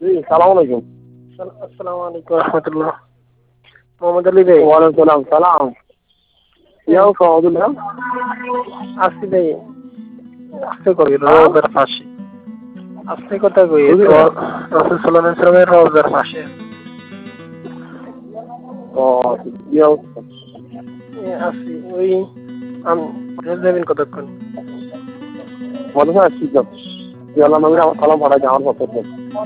জি সালাম আলাইকুম। আসসালামু আলাইকুম রহমতুল্লাহ। মোহাম্মদ আলী ভাই। ওয়ালাইকুম সালাম। ইয়াও সহদুল্লাহ আসছি ভাই, আস্তে করি রোজার পাশে, আস্তে কথা কই রাসূল সাল্লাল্লাহু আলাইহি ওয়াসাল্লামের রোজার পাশে। ও ইয়াও আসছি ওই যাবেন কতক্ষণ? মনে হয় আসছি তো। ইয়াল্লাহ নবীর আমার সালাম পাঠাই আমার পক্ষ থেকে।